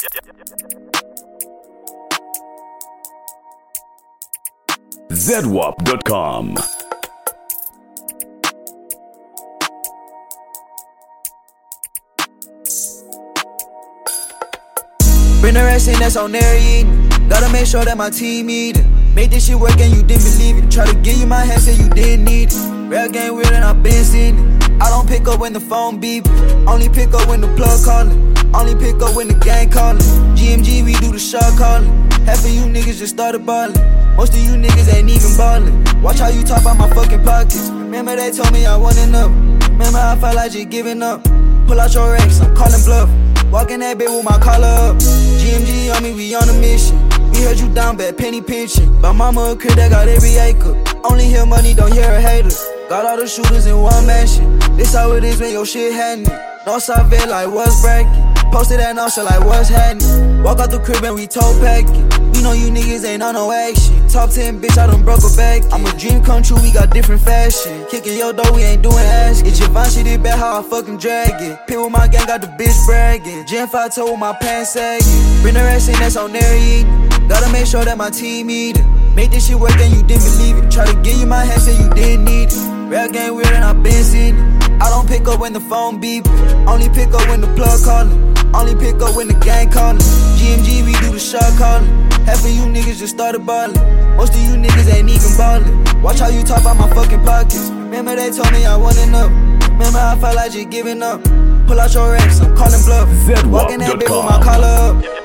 ZWAP.com. Bring the rest in, that's on there eating. Gotta make sure that my team eating. Make this shit work and you didn't believe it. Try to give you my hand, say you didn't need it. Real game weird and I been seen it. I don't pick up when the phone beep. Only pick up when the plug calling. Only pick up when the gang calling. GMG, we do the shot calling. Half of you niggas just started ballin'. Most of you niggas ain't even ballin'. Watch how you talk about my fucking pockets. Remember they told me I wasn't up. Remember I felt like just giving up. Pull out your X, I'm calling bluff. Walking that bitch with my collar up. GMG on me, we on a mission. We heard you down bad, penny pinching. My mama a crib that got every acre. Only hear money, don't hear a hater. Got all the shooters in one mansion. This how it is when your shit happening. Northside Vet like what's bracket. Posted that Northside like what's happening. Walk out the crib and we toe packing. We know you niggas ain't on no action. Top 10 bitch, I done broke her back. I'm a dream come true, we got different fashion. Kicking your door, we ain't doing ass. It's your Vine shit, it bet how I fucking drag it. Pit with my gang, got the bitch bragging. Gen 5 toe with my pants sagging. Bring the rest in, that's on there eating. Gotta make sure that my team eating. Make this shit work and you didn't believe it. Try to give you my hand, say you didn't need it. Real game weird and I been seen it. I don't pick up when the phone beep. Only pick up when the plug calling. Only pick up when the gang calling. GMG, we do the shot calling. Half of you niggas just started ballin'. Most of you niggas ain't even ballin'. Watch how you talk about my fucking pockets. Remember they told me I wasn't up. Remember I felt like just giving up. Pull out your X, I'm calling bluff. Walking that bitch with my collar up.